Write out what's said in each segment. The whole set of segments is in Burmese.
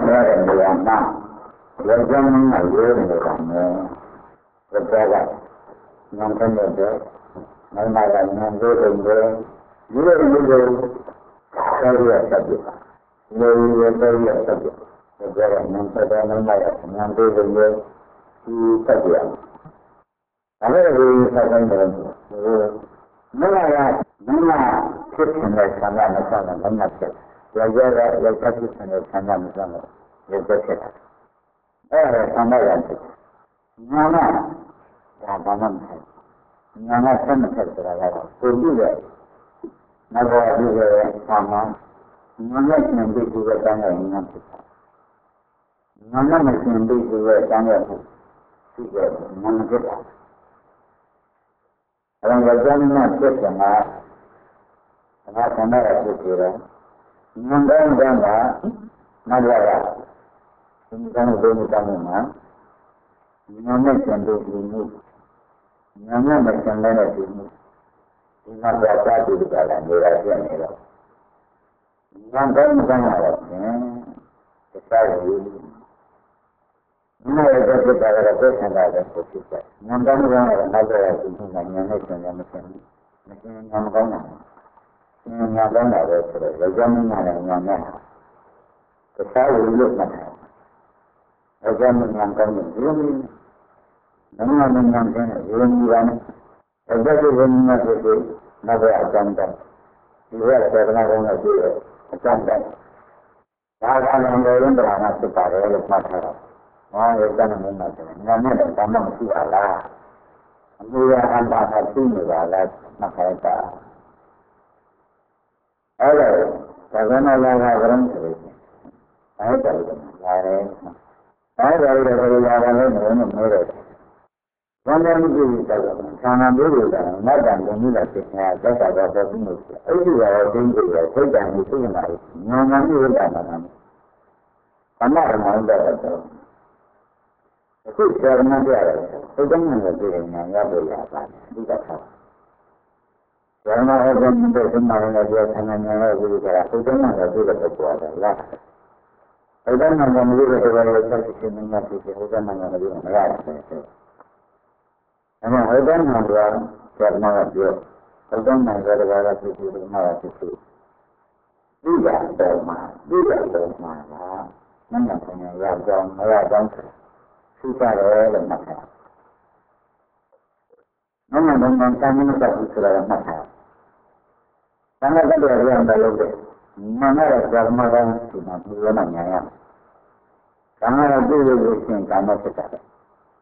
တဲ့နေရာမှာယောက်ျားမင်းကရိုးနေတာနဲ့ဘုရားကဉာဏ်နဲ့တဲ့မိမကဉာဏ်ရိုးတယ်ရိုးတယ်ရိုးတယ်ဆောရတဲ့ပြရိုးရိုးတဲ့ပြဘုရားကဉာဏ်သက်တဲ့မိမကဉာဏ်ရိုးတယ်ဒီတက်ပြအဲ့ဒါကိုဆက်တိုင်းတယ်မလာရမလာဖြစ်နေတဲ့ဆန္ဒနဲ့ဆန္ဒမနှက်ဖြစ်ယောက်ျားကယောက်ျားဖြစ်နေတဲ့ဆန္ဒနဲ့ဆန္ဒရုပ်သက်ဖြစ်တာအဲ့ဒါဆန္ဒရတယ်ညာနာဒါဘာမှမဖြစ်ညာနာဆက်မဖြစ်ကြတာကတော့ကိုကြည့်တဲ့နောက်တော့ဒီကဆန္ဒညာနဲ့ရှင်ပြီးဒီကတန်းရဲ့ညာဖြစ်တာညာနဲ့မရှင်ပြီးဒီကတန်းရဲ့ရှိတဲ့ညာမဖြစ်တာအဲ့ဒါကြောင့်မှဖြစ်တယ်မှာဘာဆန္ဒရဖြစ်ကြတယ်ဉာဏ်တိုင်းကမတ်ရတာဒီကံကိုဘုရားမှာဉာဏ်နဲ့ကျန်တဲ့ဒီမှုဉာဏ်နဲ့မကျန်တဲ့ဒီမှုဒီမှာပြတာတူတာလည်းနေရာပြနေတော့ဉာဏ်တိုင်းကရတယ်တခြားရည်နာရတဲ့ပြတာလည်းပြဆန္ဒတဲ့ကိုဖြစ်တယ်ဉာဏ်တိုင်းကလည်းနောက်ရတဲ့ဒီမှုဉာဏ်နဲ့ကျန်တဲ့မကျန်ဘူးမကျန်ဉာဏ်မကောင်းတာညာကောင်းတာပဲဆိုတော့ယောက်ျားမင်းကလည်းညာနဲ့တခြားလူလို့မှတ်တယ်ယောက်ျားမင်းညာကောင်းတယ်ဒီလိုမျိုးနမနညာကျင်းတယ်ဒီလိုမျိုးပါနဲ့ယောက်ျားကဘယ်နည်းနဲ့ဆိုနောက်ပဲအကျမ်းတယ်ဒီကစေတနာကောင်းတဲ့ဒီအကျမ်းတယ်ဒါကလည်းဘယ်လိုလဲမှာဖြစ်ပါတယ်လို့မှတ်ထားတာဟောယောက်ျားမင်းကဆိုညာနဲ့ဘာမှမရှိပါလားအမှုရအန္တာသာသိနေပါလားမှတ်ထားတာအဲ့ဒါသာသနာ့လာကဗရံဆိုရင်အဲ့ဒါလည်းရတယ်အဲ့ဒါလည်းဘယ်လိုလာလဲလို့မေးတယ်ဘယ်လိုမျိုးကြည့်တော့ဆန္ဒမျိုးတွေကမတ်တန်ကိုမြည်လာဖြစ်နေတာသက်သာတော့ပုံမှုအဲ့ဒီကတော့တင်းကြည့်ရစိတ်တန်ကိုသိနေတာညောင်မှန်မျိုးတာမှာအမှန်မှန်တော့အခုဆရာမပြရတယ်စိတ်တန်ကိုသိရင်ညာရဖို့ရပါတယ်ဒီကထားဓမ္မအကျဉ်းတဲ့သမားနဲ့ပြောဆန္ဒညာရဲ့ဝိရိယကသုတ္တမကသိတဲ့ပုဂ္ဂိုလ်ကလား။အဲဒါမှမဟုတ်ဘူးတဲ့ဘာလို့ဆက်ဖြစ်နေမှာဖြစ်သုတ္တမကလည်းမရတယ်။အဲမှာဟောတဲ့မှာကဓမ္မကပြောသုတ္တမကလည်းဘာလို့ဖြစ်ဖြစ်ဓမ္မကဖြစ်ဖြစ်ဒီကတော့မှကမနက်ကနေရောက်ကြောင်းမရကြောင်းသိကြတယ်လို့မှတ်ထား။မနက်ကမှစာမင်းကပ်ဆိုတာမှတ်ထား။သံဃာတော်ရံတယ်လို့မနရဓမ္မကဒီမှာဒီလိုမှညာရ။သံဃာတော်ပြုလို့ရှင်ကာမဖြစ်တာ။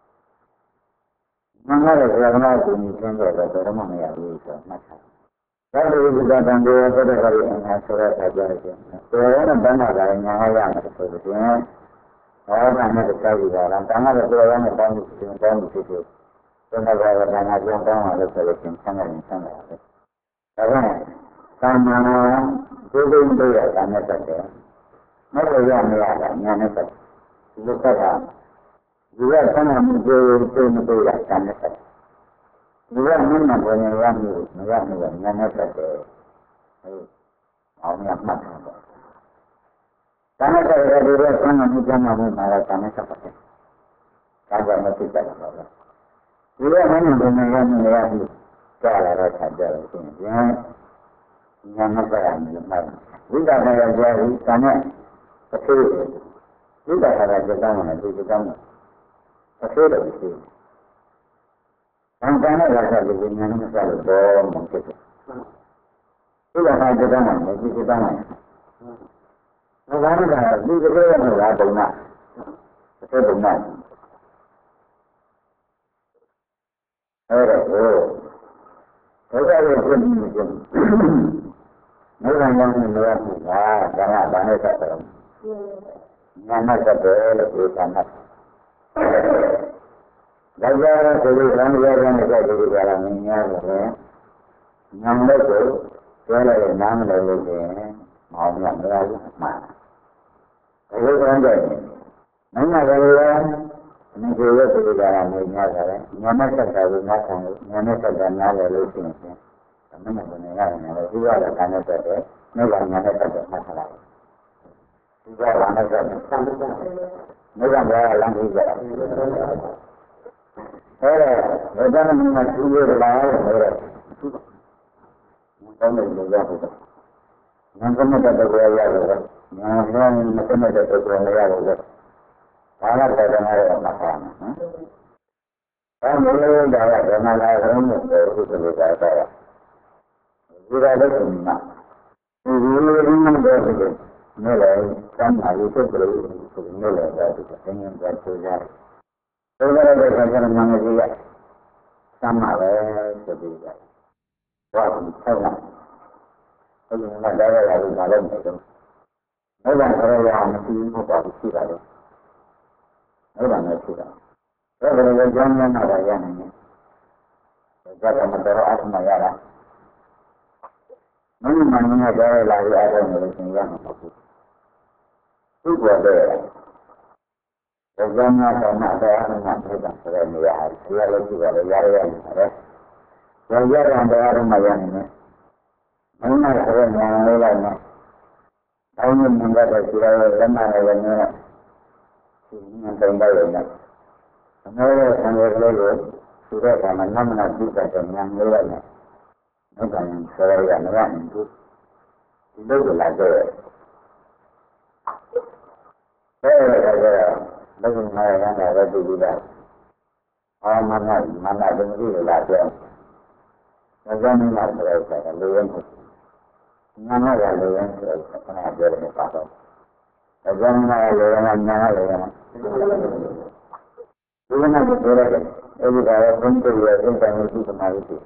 သံဃာတော်ဓမ္မကိုမြင်တဲ့တော့ဓမ္မမရဘူးဆိုမှတ်ထား။ဒါလိုဒီကတန်ကိုရတဲ့ခါရအနာဆိုရတာကြတယ်။တော်ရတဲ့ဘဏ္ဍာကညာရမယ်ဆိုတော့ဟောတာနဲ့တောက်ကြတာလား။သံဃာတော်တော်ရတဲ့တောင်းမှုဖြစ်တယ်။ဒီမှာကလည်းဘာသာကြောင်းတောင်းရလို့ဆိုလို့ရှင်ဆန်းတယ်ဆန်းတယ်။ဒါကသာမန်ကိုယ်ကိုယ်တွေ့ရတာနဲ့တက်တယ်။မဟုတ်ရမရတာညာနဲ့တက်တယ်။ဒီလိုကဒီကဆန်းမှုကိုယ်မတွေ့ရတာနဲ့တက်တယ်။ဒီကမင်းမပေါ်နေရမှုမရမှုညာနဲ့တက်တယ်။ဟုတ်အောင်ရမှတ်တယ်။ဒါနဲ့တက်တယ်ဒီကဆန်းမှုကျမ်းမှုမှာလည်းတာနဲ့တက်တယ်။ဒါကမဖြစ်ကြပါဘူး။ဒီလိုမှမပေါ်နေရမှုရမှုကြားလာတော့ဆက်ကြလို့ရှိရင်ညာမပတ်ရမယ်မှတ်ဝိဒ္ဓဘာယပြောပြီးဒါနဲ့တစ်ခုဝိဒ္ဓဘာယပြောတာမှဒီကောင်းတယ်တစ်ခုတော့ရှိအံတန်နဲ့ရတဲ့လူညာနဲ့မဆက်လို့တော့မဖြစ်ဘူးဝိဒ္ဓဘာယပြောတာမှဒီကောင်းတယ်ဘာသာကဒီကလေးရဲ့လာပုံနာတစ်ခုပုံနာအဲ့ဒါကိုဘုရားရဲ့ပြည့်စုံခြင်းနိဗ္ဗာန်ရောက်နေလို့ကဒါကဘာနဲ့ဆက်တယ်။ညာနဲ့ဆက်တယ်လို့ပြောတာ။ဒါကြောင့်ဆိုလို့ရံရတဲ့နဲ့ဆက်တယ်ကြတာမင်းများတယ်။ညာနဲ့ကိုပြောလိုက်ရင်နားမလည်လို့ရှိရင်မောင်းရမရဘူးမှာ။ဒါလိုကောင်းတယ်။မင်းကလည်းဒီလိုရဆိုကြတာမျိုးများတယ်။ညာနဲ့ဆက်တာကိုနားခံလို့ညာနဲ့ဆက်တာနားလည်လို့ရှိရင်မင်းကလည်းရတယ်ဒီကလည်းခံနေတယ်နိဗ္ဗာန်ညာနဲ့တက်တယ်မှတ်ထားလိုက်ဒီ Juga lama saja. Bukan saya lagi saja. Bukan mengajukan lain. Bukan juga itu. Nanti kita berjaya juga. Nanti kita berjaya juga. Karena kita ada masalah. Kan boleh jalan dengan lain itu sudah ada. Juga ada semua. Ini berbeda. Nilai kan itu nilai dari yang bersejarah. Sejarah bersejarah manusia sama sejarah. Wah, sama. Kalau negara lain dalam itu, orang orang mesti mempunyai sejarah. Orang mesti. Orang jangan ada yang ini. Jaga negara asma ya. Mana negara lain ada yang mampu. Itu ada. Jangan ada yang tidak seremia. Dia lagi ada yang ada. Yang ada yang ini. Mana seremia lainnya. Ini mengajar kita lemah lainnya. Ini tembaknya. Mereka lalu sudah mana juga yang lainnya. Bukan seremia itu. Itu lagi. Bagaimana ada juga mana begini lagi. Bagaimana mereka lain mana lain pernah berapa. Bagaimana lain. Bagaimana berapa. Ini adalah bentuk yang itu kemarin itu.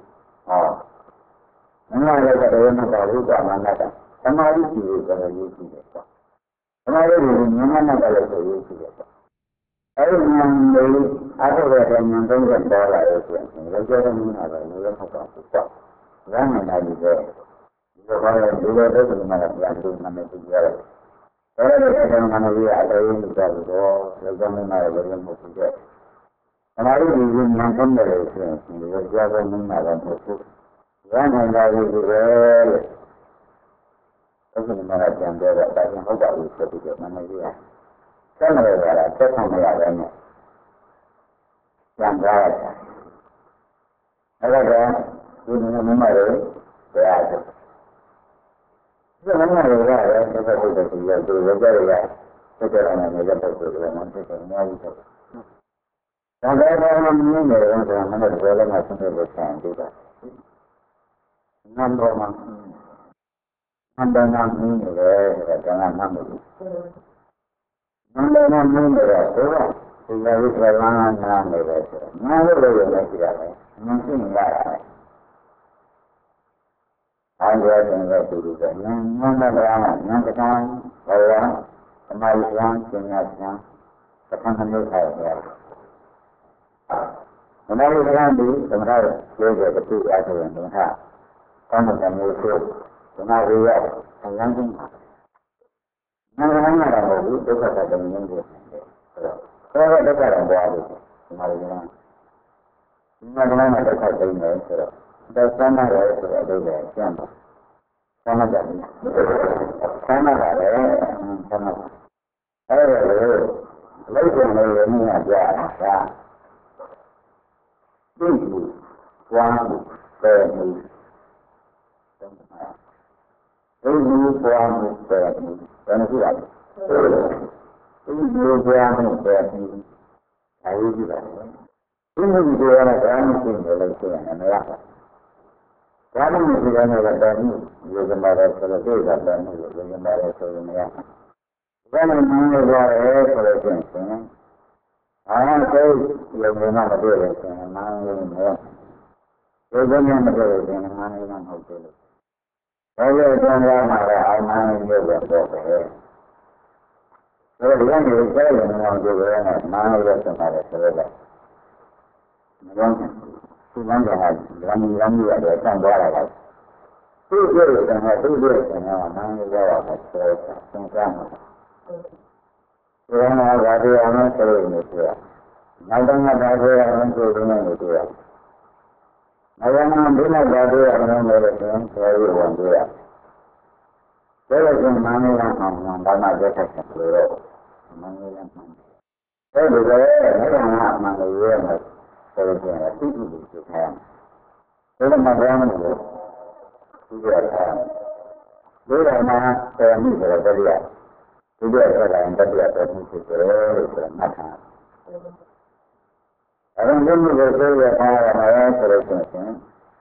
Mana ada yang baru mana ada. Kemarin itu kalau itu. Kemarin mana kalau itu. Ayo yang dari ada yang tengah bawah itu, lepas ini ada yang apa? Jangan lagi deh. Kalau dulu itu mana yang itu mana itu jalan. Kalau mana dia ada yang jalan, lepas ini ada yang mau. Kemarin ini yang tengah itu, lepas ini ada yang mau. Jangan lagi deh. Lepas ini mana yang jalan, yang mau itu mana dia. Sama ada, sama ada. Yang berada. Ada ini nomor berada. Sebenarnya ada seperti itu ya, dulu ya. Sekarang ini ada nanti semua itu. Dan ada orang ini yang mana boleh masuk ke dalam juga. Nombor nama ini dengan nama itu. Mana berapa? Sudah berjalan berapa? Mana berapa? Mungkin enggak. Ada yang berbeda. Mana berapa? Yang sekarang orang kemajuan dunia sekarang menjadi. Kemajuan di tempat juga betul ada yang benar. Kamu jangan lupa. Kemajuan yang mana itu kata dengan dia. Kalau ada orang baru, kemarin mana ada kata dengan dia. Dan sama ada siapa? Sama ada. Sama ada. Lalu ini ada. Ini suami ini suami dan suami. Ini suami ayo juga. Ini juga kan lagi ya. Kalau misalnya ada ini, juga ada selesai ada ini, juga ada selesai. Kalau mengenai selesai. Saya yang mana boleh mana ini. Bagaimana boleh mana yang boleh. Kalau jangan ada mana yang boleh. Kalau yang juga yang boleh mana yang boleh. Memang yang ada kan boleh. Itu dengan mana yang boleh. Sengkang. Orang ada yang sering itu. Nadang ada yang sering itu. Nadang ada yang sering itu. Saya Saya mana yang mana jasa seluruh mana yang mana. Saya juga mana mana yang saya punya itu juga. Saya mana itu juga. Dia mana saya ni juga dia. Dia ada yang dia ada ni juga macam. Orang ini berbeza dengan orang lain.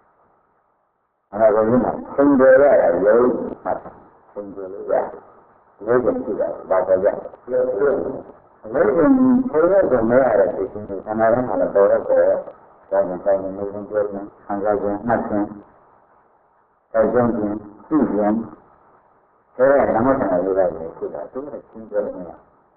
Anak ini sendiri ada macam. Sendiri ya, lebih tidak baca. Lebih saya ada di sini. Kemarin ada beberapa saya menunjukkan anggaran macam kajian tujuan. Saya nama saya sudah sendiri.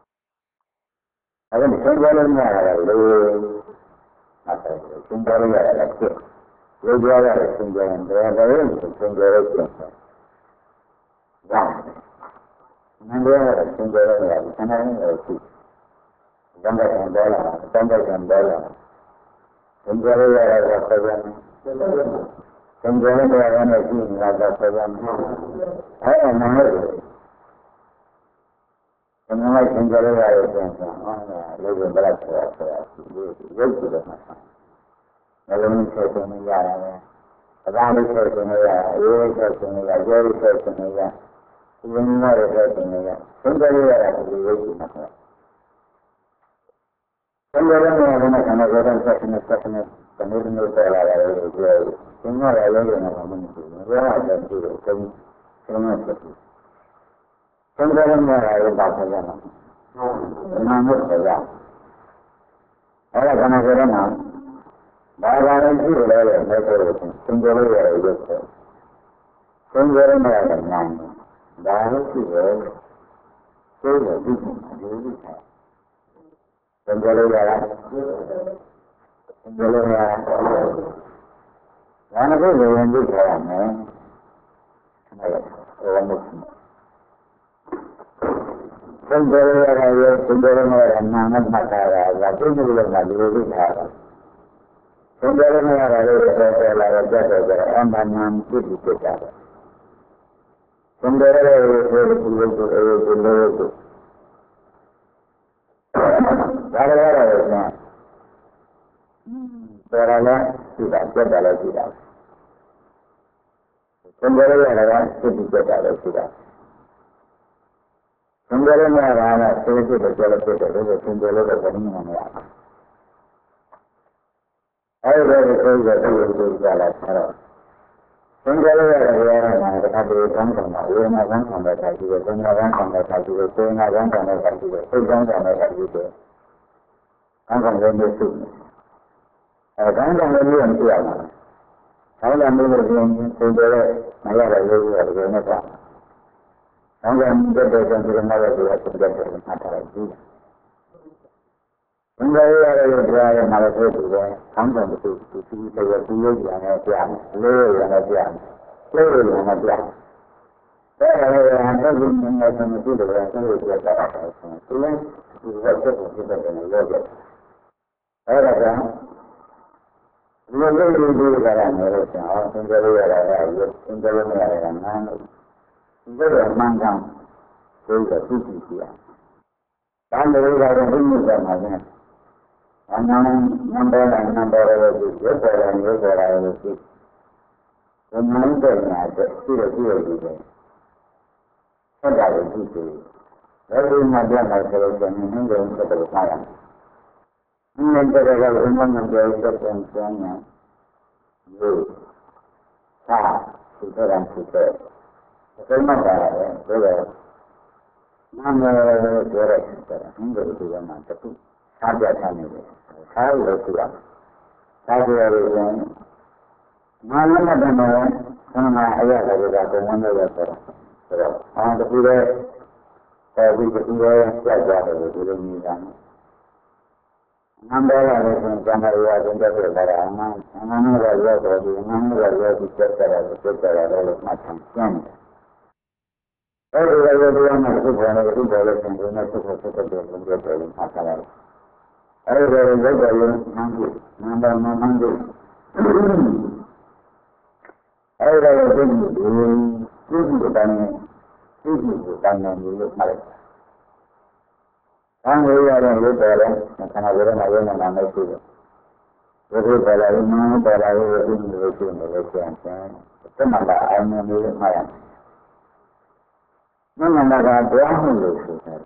Ada sendiri ada lebih macam sendiri ada lagi. Lebih ada sendiri. Nanti sendiri ya, karena ini itu. Gambar sendiri ya, sendiri ya sahaja. Sendiri ya nanti ada sahaja. Mana itu? Semua sendiri ya itu. Lebih berat saya. Lebih berat macam. Kalau ini saya ni ya. Ada saya ni ya, jadi saya ni ya. Ini mana saya sendiri ya, lebih macam. Sendiri ni ada macam orang sesuatu kemudian saya semua lagi macam ini. Ada tu semua sesuatu. Sendiri ni ada bahasa mana? Nama saya. Ada kan orang bahagian itu ada macam sendiri ya itu. Sendiri ni ada nama. Bahawa itu saya itu sendiri ya, mana tu yang itu saya ni, orang Muslim. Sendiri ya, nama macam apa? Itu juga malu juga. Sendiri ya, saya jaga orang itu juga. Sendiri itu. Ada. Berada tidak tidak. Sendiri ada tidak. Sendiri ada tidak. Sendiri berani. Itu jalan. Sendiri ada ada orang sampai ကိုတိုင်းနေလို့မှတ်လိုက်။ဘာလို့ရတဲ့ရုပ်ပေါ်လဲခန္ဓာကိုယ်ရဲ့ရုပ်နာမရှိဘူး။ဒီလိုပေါ်လာရင်ပေါ်လာလို့ဒီလိုရှိနေလို့ကျန်တယ်။သမဏအာယုံမျိုးမှတ်ရမယ်။သမဏကကြောင်းလို့ဆိုတာ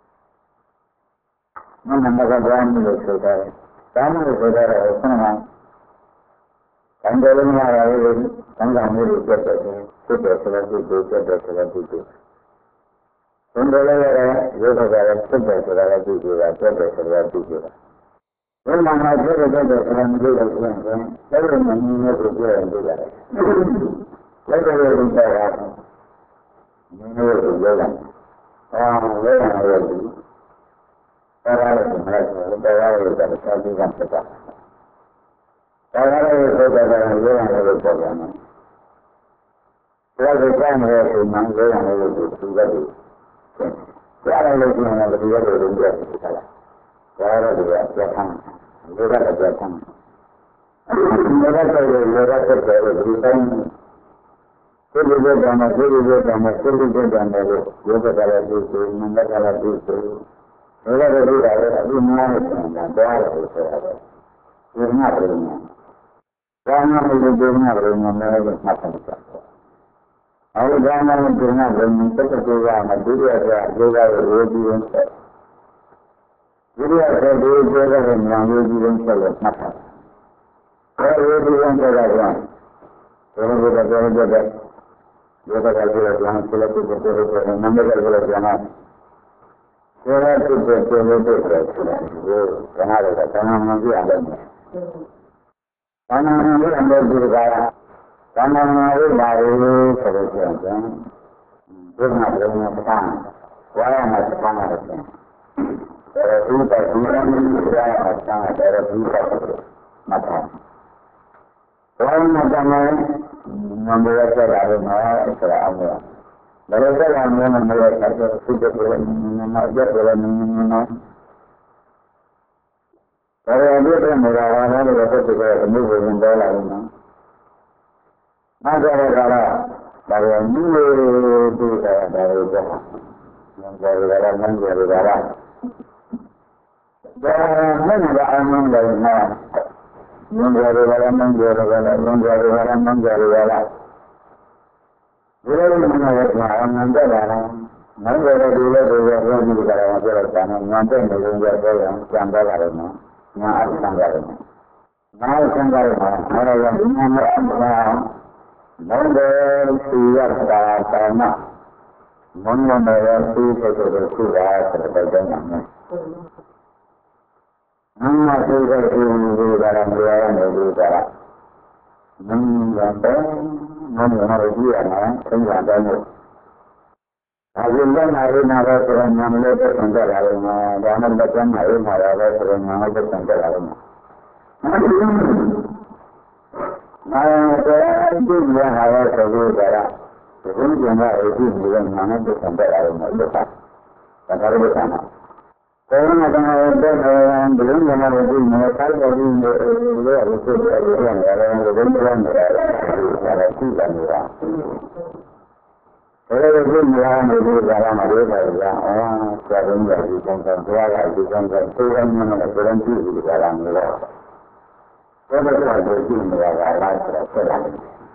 ။သမဏကကြောင်းလို့ဆိုတာ။ဒါမှမဟုတ်ဆိုတာကဆန္ဒကံကြလုံးရရလို့သံဃာမျိုးတွေပြတ်တယ်ဖြစ်တယ်ဆိုတော့ဒီလိုပြတ်တယ်ဆိုတော့ဒီလိုသံဃာလည်းရုပ်ကလည်းဖြစ်တယ်ဆိုတာလည်းဒီလိုပြတ်တယ်ဆိုတာဒီလိုဘယ်မှာမှပြတ်တယ်ဆိုတော့မလို့လို့ဆိုရင်လည်းဘယ်လိုမှမင်းတို့ပြောရင်ဒီလိုလက်တော်ရုပ်တာကမင်းတို့ပြောတာလဲရလို့တရားလည်းမလိုက်ဘူးတရားလည်းသာသာပြီးကပြတ်တာဒါကလည်းဆိုတာကလည်းရောရတယ်လို့ပြောတယ်နော်။ဒါကကြောင့်လည်းဒီမှာရောရတယ်လို့သူကပြောတယ်။ကြားရလို့ရှိရင်လည်းဒီလိုလိုလုပ်ရတယ်ဆိုတာလား။ဒါရတော့ပြတ်ထမ်း။လောကလည်းပြတ်ထမ်း။လောကဆိုရင်လောကဆက်တယ်လို့ဒီတိုင်းဒီလိုလိုကမှဒီလိုလိုကမှဒီလိုလိုကမှလို့ယောဂကလည်းဒီလိုမန္တကလည်းဒီလိုလောကတွေဒါလည်းအမှန်နဲ့ဆိုတာလို့ဆိုတာပဲ။ဒီမှာပြင်နေဘာမှမလုပ်ဘူးငါတို့ငါလည်းမှတ်တယ်ပေါ့။အဲဒီဘာမှမလုပ်ငါလည်းတက်တက်ကြွားမှဒုတိယကယောဂရဲ့ရိုးပြီးရင်ဆက်။ဒုတိယကဒီယောဂရဲ့ဉာဏ်ရိုးပြီးရင်ဆက်လို့မှတ်တယ်။အဲဒီရိုးပြီးရင်ဆက်တာကဘယ်လိုလဲပြောကြတယ်။ယောဂကလည်းပြန်ဆက်လို့ပြည့်စုံတယ်နံပါတ်ကလည်းပြန်လာ။ဒါကသူ့ကိုပြောလို့တယ်ဆိုတာကိုကနာတော့ကနာမှမပြရတယ်။ဘာနာမလို့အမေဒီကဘာနာမလို့ပါလို့ဆိုတော့ကျန်တယ်ဘုရားဘုရားပဋ္ဌာန်းဝါရမပဋ္ဌာန်းရတယ်အဲဒီတိုင်ဒီအမှုဝါရမပဋ္ဌာန်းတယ်ဒီပတ်မတ်တာဝါရမပဋ္ဌာန်းနံပါတ်ဆက်လာလို့နော်ဆိုတာအောင်ရဘယ်လိုဆက်လာမလဲမလို့ဆက်တော့သူ့ကိုမရက်တယ်နော်ဒါရတဲ့တဲ့မရာလာတဲ့ဘက်ကအမှုဝင်ပေါ်လာတယ်နော်။နောက်ကြတော့ကဒါရမှုလို့တူတာဒါရတော့။ဉာဏ်ကြရတာမင်းကြရတာ။ဒါမှန်တာအမှန်လည်းနော်။ဉာဏ်ကြရတာမင်းကြရတာလည်းဉာဏ်ကြရတာမင်းကြရတာ။ဒီလိုမျိုးနဲ့အမှန်တက်လာတယ်။နောက်ကြတော့ဒီလိုတွေပြောပြီးကြတာပြောတော့ဒါနဲ့ဉာဏ်တက်နေလို့ပြောရင်ကြံသွားတယ်နော်။ငါအဆံရတယ်။ငါအဆံရတယ်မှာအဲ့ဒါကငါမအမှန်လုံးတယ်သူရတာတာမမုန်းမနဲ့သူ့ကိုယ်ကိုသူ့တာဆိုတဲ့ကြောင့်နော်။ငါသူ့ကိုသူ့ကိုဒါလည်းမရနိုင်ဘူးကမင်းကတော့မင်းကတော့ကြည့်ရမယ်သင်္ကြန်တိုင်းလို့အခုလည်းနာရီနာတော့ဆိုတော့နာမလို့ပတ်စံကြလာတယ်မှာဒါမှမဟုတ်နာရီနာတော့ဆိုတော့နာမပတ်စံကြလာတယ်မှာနာတော့ဒီရဟာရဆိုလို့ကြတာဒီကုန်းကျန်တဲ့အကြည့်မျိုးနာမပတ်စံကြလာတယ်မှာလို့ပါဒါကြလို့ဆန်းတာဘယ်မှာတော့တဲ့ဘယ်လိုမှမလုပ်ဘူးမထားတော့ဘူးလို့ပြောရလို့ဆိုတော့ရတယ်ဘယ်လိုလဲဒါလည်းကြည့်တယ်နေတာဘယ်လိုလုပ်မလဲမလို့ကြာလာမှလို့ပါလားဆရာတော်ကြီးကဒီကောင်ကသွားတာဒီကောင်ကသိရမှန်းတော့ပြန်ကြည့်ပြီးကြာလာလို့တော့ဘယ်လိုလဲကြည့်နေတာကလားဆိုတော့ဆက်လာတယ်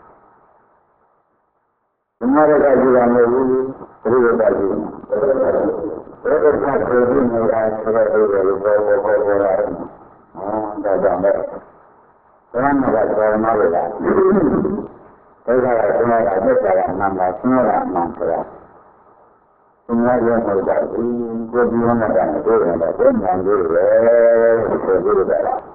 ဒီမှာလည်းကြည့်ရမယ်ဘူးဘယ်လိုလဲကြည့်ဘယ်လိုလဲကြည့်နေတာဆိုတော့ဘယ်လိုလဲဘောရတယ်ဒါကြောင့်လည်းဘယ်မှာကတော့မလို့လားဒါကလည်းကျွန်တော်ကသက်သာရမှန်ပါကျွန်တော်ကမှန်ဆိုတာကျွန်တော်ရမှာဒါဒီကိုဒီမှာကတို့ရတယ်ဘယ်မှန်လို့လဲဆိုလို့ဒါလား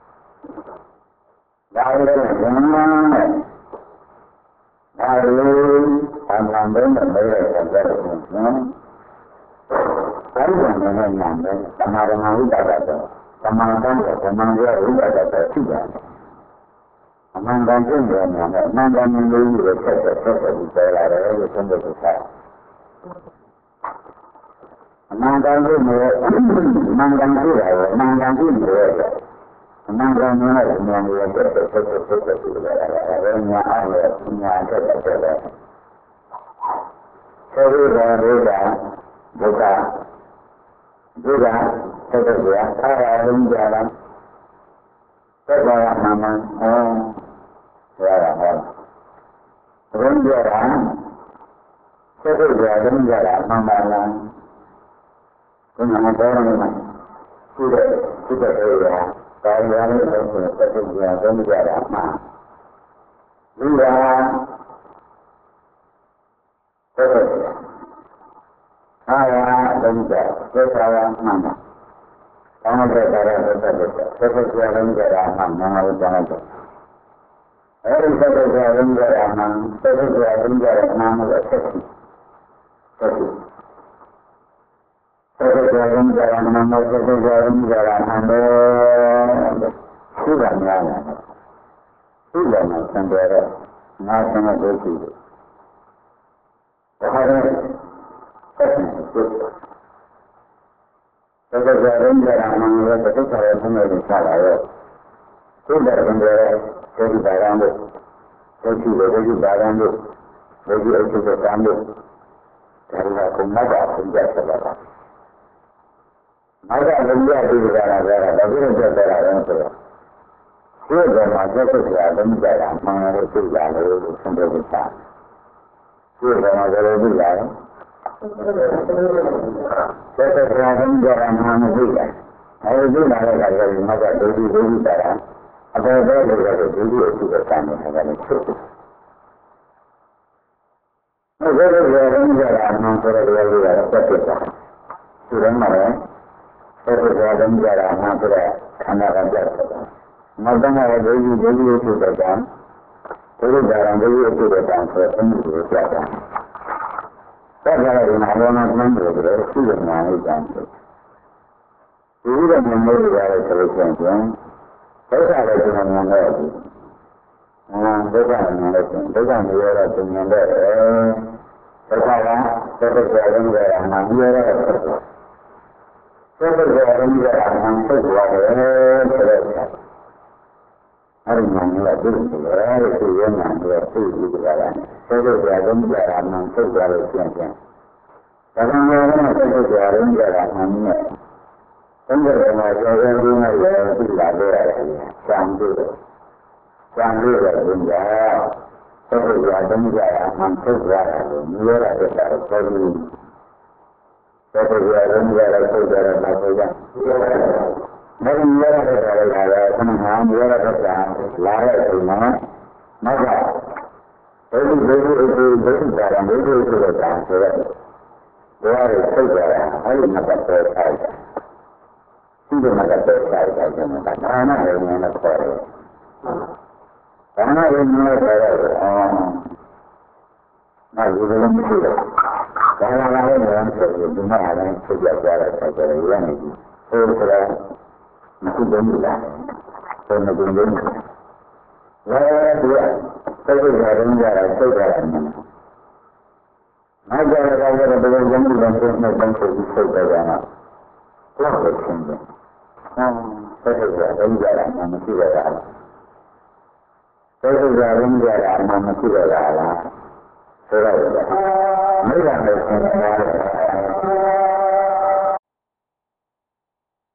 ဒါလည်းဘယ်မှန်လဲဒါလည်းအမှန်ပဲမလဲတဲ့နော်ဘာလို့မှမမှန်လဲသမာဓိဥဒ္ဒတာတော့သမာဓိတော့သမာဓိဥဒ္ဒတာတော့ရှိတယ်အမှန်တန်ကျင့်တယ်များနဲ့အမှန်တန်မျိုးလေးတွေဆက်ဆက်ပြီးပြောလာတယ်လို့သုံးဖို့ဆိုတာအမှန်တန်ကျင့်တယ်အမှန်တန်ကျင့်တယ်အမှန်တန်ကျင့်တယ်အမှန်တန်မျိုးနဲ့ဉာဏ်တွေဆက်ဆက်ပြီးလာတယ်ညာအားနဲ့ညာတက်တယ် Thế là bây giờ bố cả bố cả thế là gì á ta là đúng giờ lắm thế là mà là đúng giờ đã thế là đúng giờ đã mà là cũng là cái này mà cứ để cái giá này là đúng giờ đã mà đúng ra thế là saya dan saya mana? Kamu berada betul. Saya dan saya mana jangan tu. Orang saya dan saya mana? Saya dan saya mana betul. Saya dan saya mana? Saya dan saya mana? Sudah mana? Sudah mana sendiri? Mana sama betul. Saya jarang mengenai betul saya mengenai saya. Sudah mengenai jadi barang itu, jadi barang itu, jadi itu bertambah. Karena aku madah sejak sebab. Madah menjadi negara-negara, bagi negara itu. Sudah madah sesuatu negara mengenai juga itu sampai besar. Sudah madah juga. Saya terang jarang mengajar. Saya juga ada masa dulu jarang. Apa yang saya dulu itu bertanya dengan itu. Saya jarang mengajar apa sudah mana? Saya jarang mengajar anak ajar. Madam ada dulu itu bertanya. Dulu jarang dulu itu bertanya. Saya sendiri bertanya. Saya nak mengajar sudah mengajar. Sudah mengajar terus saya ada cuma mengajar. Bukan mengajar tu mengajar. Sekarang saya mengajar mengajar. Saya mengajar mengajar. Hari mengajar dulu. Itu yang mengajar juga. Saya mengajar mengajar. Kadang-kadang saya mengajar mengajar. Enggak mengajar mengajar itu belajar sambil belajar. Saya mengajar mengajar sekali. Saya mengajar. Mari mengajar sama mengajar semua. Maka itu barang itu sudah. Dari sejarah hari masa terkait. Sudah masa terkait dengan karena yang terkait. Karena yang terkait. Nah, belum sudah. Karena lain yang terkait cuma ada sejarah yang ini. Sudah masih belum. Sudah belum. Lalu sejarah. Agar dengan janji dan bangsa bisa berjalan. Kuat bersama. Saya jalan masih berjalan. Saya jalan masih berjalan. Mereka bersama.